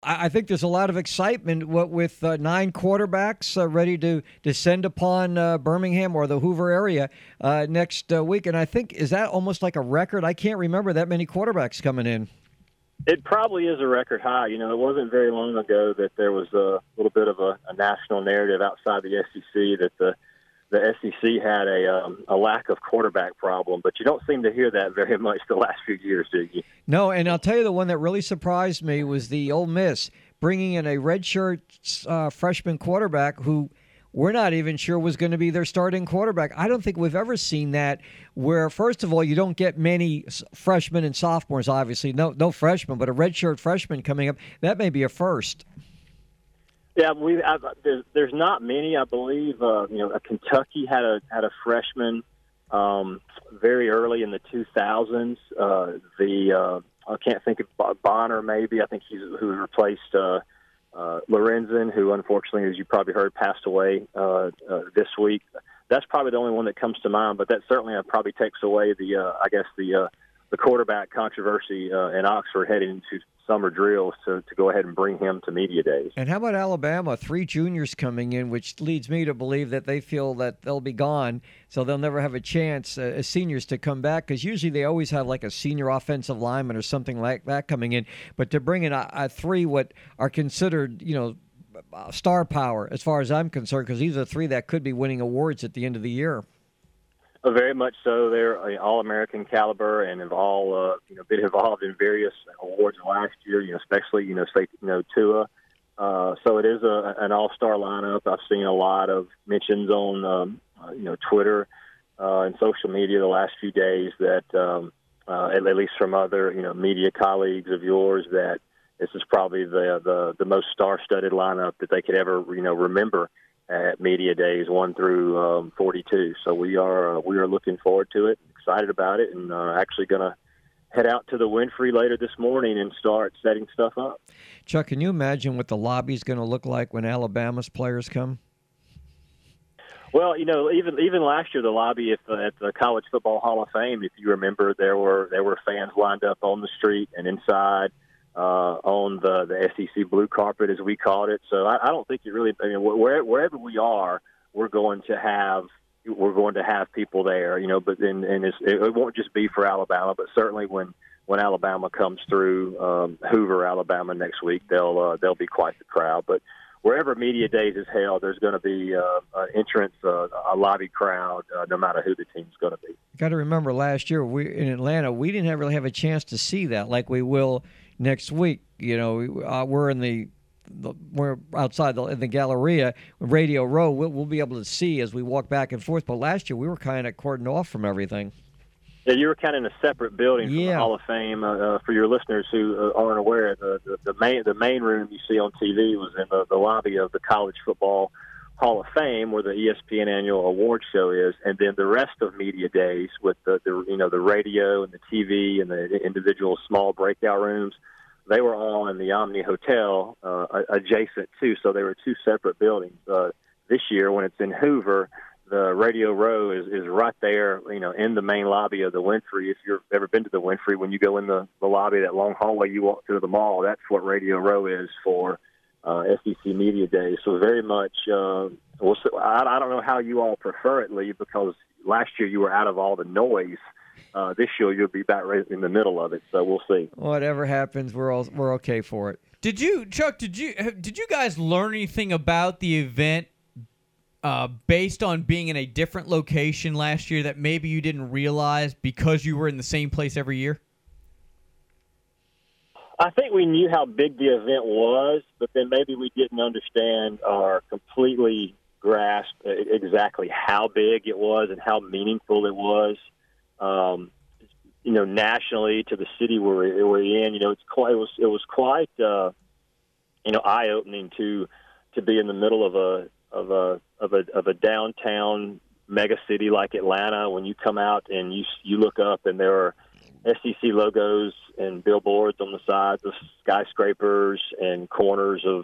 I think there's a lot of excitement with 9 quarterbacks ready to descend upon Birmingham or the Hoover area next week. And I think, is that almost like a record? I can't remember that many quarterbacks coming in. It probably is a record high. You know, it wasn't very long ago that there was a little bit of a national narrative outside the SEC that the SEC had a lack of quarterback problem, but you don't seem to hear that very much the last few years, do you? No, and I'll tell you the one that really surprised me was the Ole Miss bringing in a redshirt freshman quarterback who we're not even sure was going to be their starting quarterback. I don't think we've ever seen that where, first of all, you don't get many freshmen and sophomores, obviously. No freshmen, but a redshirt freshman coming up, that may be a first. Yeah, there's not many. I believe Kentucky had a freshman very early in the 2000s. I can't think of Bonner, maybe. I think who replaced Lorenzen, who unfortunately, as you probably heard, passed away this week. That's probably the only one that comes to mind. But that certainly probably takes away the quarterback controversy in Oxford heading into summer drills to go ahead and bring him to media days. And how about Alabama? 3 juniors coming in, which leads me to believe that they feel that they'll be gone, so they'll never have a chance as seniors to come back, because usually they always have like a senior offensive lineman or something like that coming in. But to bring in a 3 what are considered, star power as far as I'm concerned, because these are 3 that could be winning awards at the end of the year. Very much so. They're all-American caliber and have all been involved in various awards last year. Especially Tua. So it is an all-star lineup. I've seen a lot of mentions on Twitter and social media the last few days that at least from other media colleagues of yours that this is probably the most star-studded lineup that they could ever remember at media days 1 through 42. So we are looking forward to it, excited about it, and actually going to head out to the Winfrey later this morning and start setting stuff up. Chuck, can you imagine what the lobby's going to look like when Alabama's players come? Well, even last year, the lobby at the College Football Hall of Fame, if you remember, there were fans lined up on the street and inside. On the SEC blue carpet, as we called it. So I don't think it really. I mean, wherever we are, we're going to have people there. But then it won't just be for Alabama, but certainly when Alabama comes through Hoover, Alabama next week, they'll be quite the crowd. But wherever media days is held, there's going to be an entrance, a lobby crowd, no matter who the team's going to be. You got to remember, last year in Atlanta, we didn't really have a chance to see that like we will next week. We're outside in the Galleria, Radio Row. We'll be able to see as we walk back and forth. But last year we were kind of cordoned off from everything. Yeah, you were kind of in a separate building from the Hall of Fame. For your listeners who aren't aware, the main room you see on TV was in the lobby of the College Football Hall of Fame, where the ESPN annual award show is, and then the rest of media days with the radio and the TV and the individual small breakout rooms, they were all in the Omni Hotel adjacent to. So they were 2 separate buildings. This year, when it's in Hoover, the Radio Row is right there, in the main lobby of the Winfrey. If you've ever been to the Winfrey, when you go in the lobby, that long hallway you walk through the mall, that's what Radio Row is for SEC Media Days. So very much, I don't know how you all prefer it, Lee, because last year you were out of all the noise. This year you'll be back right in the middle of it, so we'll see. Whatever happens, we're okay for it. Chuck, did you guys learn anything about the event based on being in a different location last year that maybe you didn't realize because you were in the same place every year? I think we knew how big the event was, but then maybe we didn't understand or completely grasp exactly how big it was and how meaningful it was. Nationally to the city we're in, it was quite eye-opening to be in the middle of a downtown mega city like Atlanta. When you come out and you look up and there are SEC logos and billboards on the sides of skyscrapers and corners of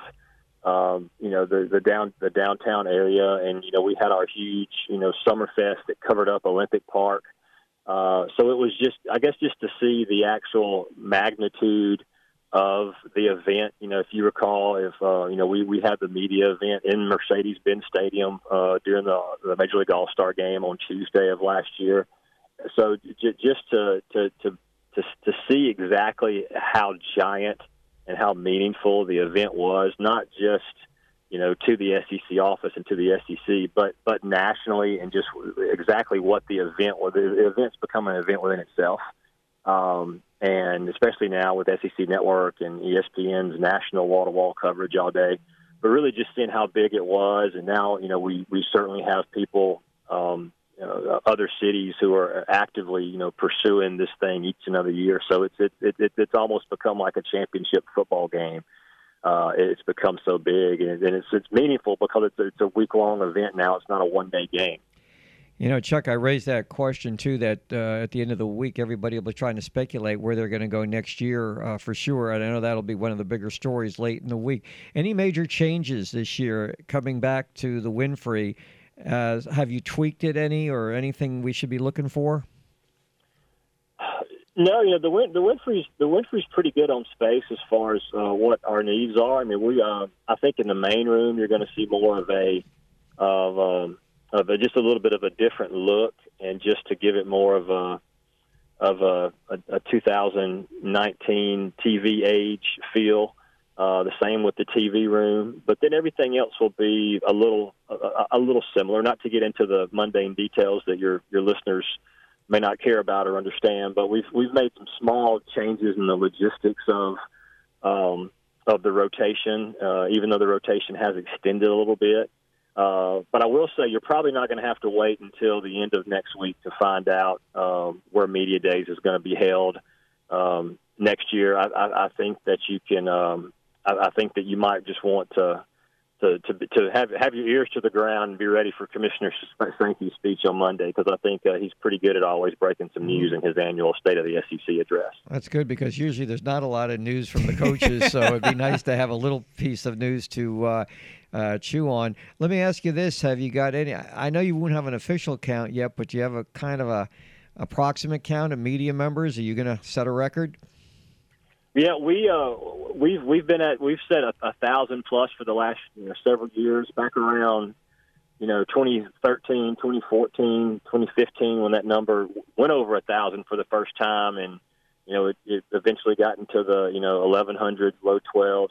the downtown area, and we had our huge Summerfest that covered up Olympic Park. So it was just to see the actual magnitude of the event. If you recall, we had the media event in Mercedes-Benz Stadium during the Major League All-Star Game on Tuesday of last year. So just to see exactly how giant and how meaningful the event was, not just to the SEC office and to the SEC, but nationally, and just exactly what the event was. The event's become an event within itself, and especially now with SEC Network and ESPN's national wall-to-wall coverage all day. But really, just seeing how big it was, and now we certainly have people, other cities who are actively pursuing this thing each and every year. So it's almost become like a championship football game. It's become so big, and it's meaningful because it's a week-long event now. It's not a one-day game. Chuck, I raised that question, too, that at the end of the week, everybody will be trying to speculate where they're going to go next year for sure, and I know that'll be one of the bigger stories late in the week. Any major changes this year coming back to the Winfrey? Have you tweaked it any or anything we should be looking for? No, the Winfrey's pretty good on space as far as what our needs are. I mean, I think in the main room you're going to see more of just a little bit of a different look, and just to give it more of a 2019 TV age feel. The same with the TV room, but then everything else will be a little similar. Not to get into the mundane details that your listeners may not care about or understand, but we've made some small changes in the logistics of the rotation, even though the rotation has extended a little bit. But I will say you're probably not going to have to wait until the end of next week to find out where Media Days is going to be held next year. I think that you can. I think that you might just want to have your ears to the ground and be ready for Commissioner Sankey's speech on Monday, because I think he's pretty good at always breaking some news in his annual State of the SEC address. That's good, because usually there's not a lot of news from the coaches, so it'd be nice to have a little piece of news to chew on. Let me ask you this. Have you got any – I know you won't have an official count yet, but you have a kind of a approximate count of media members? Are you going to set a record? Yeah, we've set 1,000 plus for the last several years. Back around 2013, 2014, 2015, when that number went over 1,000 for the first time, and it eventually got into the 1,100s, low 12s.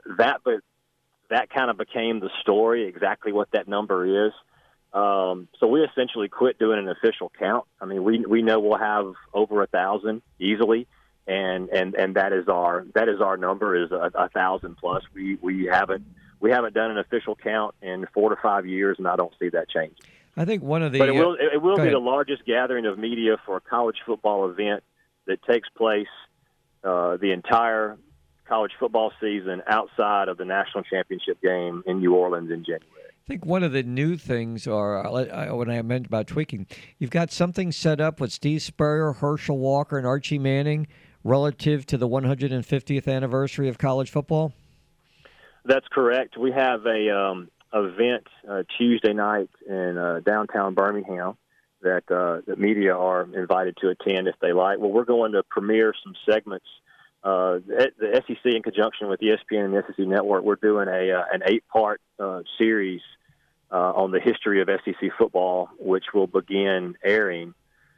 That kind of became the story. Exactly what that number is. So we essentially quit doing an official count. I mean, we know we'll have over 1,000 easily. And that is our number, is 1,000 plus. We haven't done an official count in 4 to 5 years, and I don't see that changing. I think one of the but it will be the largest gathering of media for a college football event that takes place the entire college football season outside of the national championship game in New Orleans in January. I think one of the new things, or when I meant about tweaking, you've got something set up with Steve Spurrier, Herschel Walker, and Archie Manning relative to the 150th anniversary of college football? That's correct. We have a event Tuesday night in downtown Birmingham that the media are invited to attend if they like. Well, we're going to premiere some segments. The SEC, in conjunction with ESPN and the SEC Network, we're doing an 8-part series on the history of SEC football, which will begin airing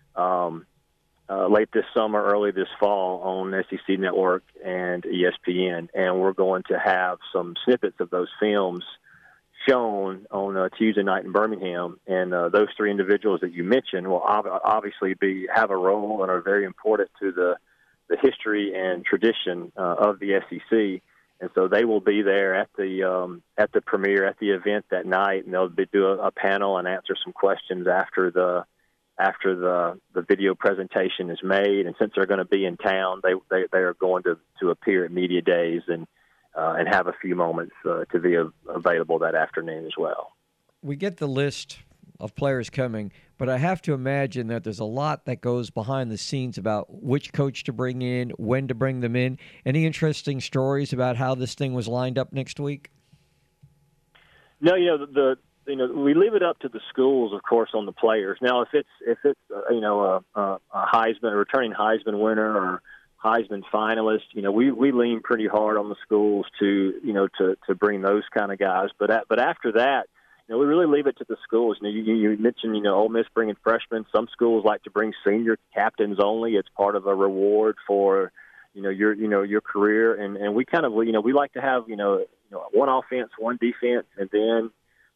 late this summer, early this fall on SEC Network and ESPN. And we're going to have some snippets of those films shown on Tuesday night in Birmingham. And those three individuals that you mentioned will obviously have a role and are very important to the history and tradition of the SEC. And so they will be there at the premiere, at the event that night, and they'll do a panel and answer some questions after the video presentation is made. And since they're going to be in town, they are going to appear at Media Days and have a few moments to be available that afternoon as well. We get the list of players coming, but I have to imagine that there's a lot that goes behind the scenes about which coach to bring in, when to bring them in. Any interesting stories about how this thing was lined up next week? No, we leave it up to the schools, of course, on the players. Now, if it's a Heisman, a returning Heisman winner, Heisman finalists. We lean pretty hard on the schools to bring those kind of guys. But after that, we really leave it to the schools. You mentioned, Ole Miss bringing freshmen. Some schools like to bring senior captains only. It's part of a reward for, your career. And we kind of, we like to have, one offense, one defense, and then,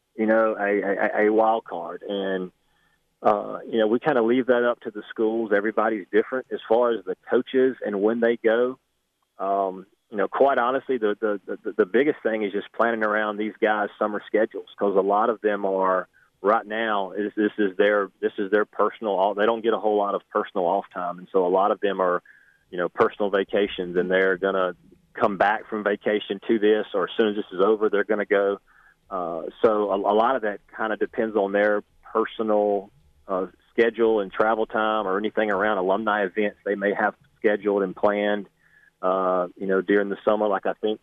a wild card. And, we kind of leave that up to the schools. Everybody's different as far as the coaches and when they go. Quite honestly, the biggest thing is just planning around these guys' summer schedules, because a lot of them are right now. This is their personal. They don't get a whole lot of personal off time, and so a lot of them are, personal vacations, and they're gonna come back from vacation to this, or as soon as this is over, they're gonna go. So a lot of that kind of depends on their personal schedule and travel time, or anything around alumni events they may have scheduled and planned. During the summer, like I think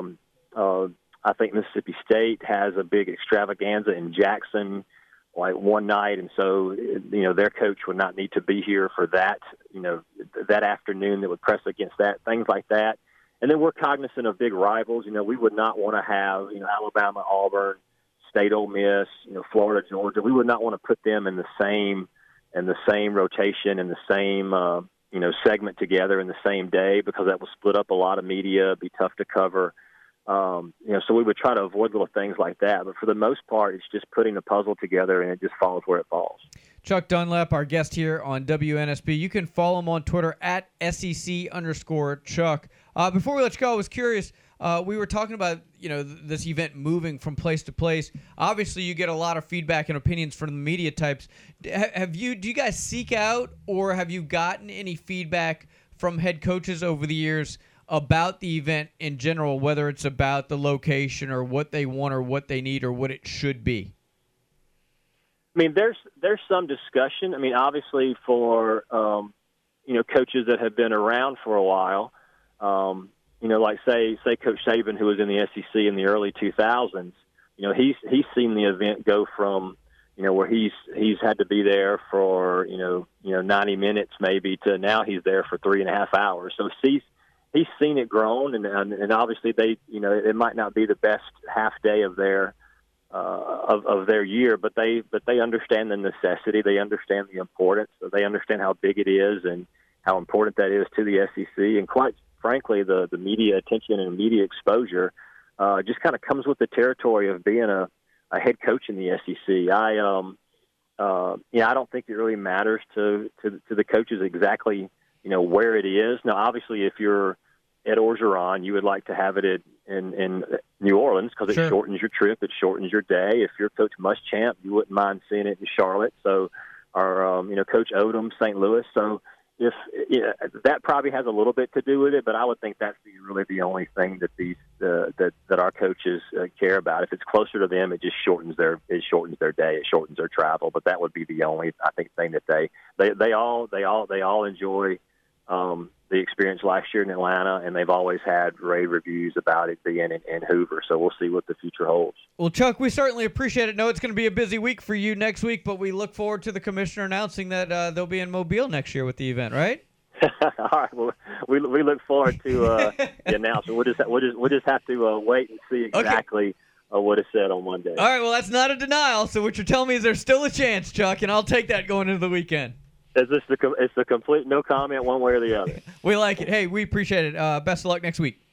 Mississippi State has a big extravaganza in Jackson, like one night, and so their coach would not need to be here for that, that afternoon that would press against that, things like that. And then we're cognizant of big rivals. We would not want to have Alabama, Auburn, State, Ole Miss, Florida, Georgia. We would not want to put them in the same rotation, in the same segment together in the same day, because that will split up a lot of media, be tough to cover. So we would try to avoid little things like that. But for the most part, it's just putting the puzzle together, and it just falls where it falls. Chuck Dunlap, our guest here on WNSP. You can follow him on Twitter at SEC_Chuck. Before we let you go, I was curious. We were talking about, this event moving from place to place. Obviously, you get a lot of feedback and opinions from the media types. Do you guys seek out, or have you gotten any feedback from head coaches over the years about the event in general, whether it's about the location or what they want or what they need or what it should be? I mean, there's some discussion. I mean, obviously for, coaches that have been around for a while, like say Coach Saban, who was in the SEC in the early 2000s, he's seen the event go from, where he's had to be there for, 90 minutes maybe, to now he's there for 3.5 hours. So he's seen it grown, and obviously they, it might not be the best half day of their year, but they understand the necessity. They understand the importance. They understand how big it is and how important that is to the SEC. And quite frankly, the media attention and media exposure just kind of comes with the territory of being a head coach in the SEC. I don't think it really matters to the coaches exactly, where it is. Now, obviously, if you're Ed Orgeron, you would like to have it in New Orleans, because it shortens your trip, it shortens your day. If you're Coach Muschamp, you wouldn't mind seeing it in Charlotte. So, or Coach Odom, St. Louis. So, that probably has a little bit to do with it, but I would think that's really the only thing that that our coaches care about. If it's closer to them, it just shortens their day, it shortens their travel. But that would be the only, I think, thing that they all enjoy. The experience last year in Atlanta, and they've always had rave reviews about it being in Hoover. So we'll see what the future holds. Well, Chuck, we certainly appreciate it. No, it's going to be a busy week for you next week, but we look forward to the commissioner announcing that they'll be in Mobile next year with the event, right? All right. Well, we look forward to the announcement. We'll just have to wait and see exactly what is said on Monday. All right. Well, that's not a denial. So what you're telling me is there's still a chance, Chuck, and I'll take that going into the weekend. It's a complete no comment one way or the other. We like it. Hey, we appreciate it. Best of luck next week.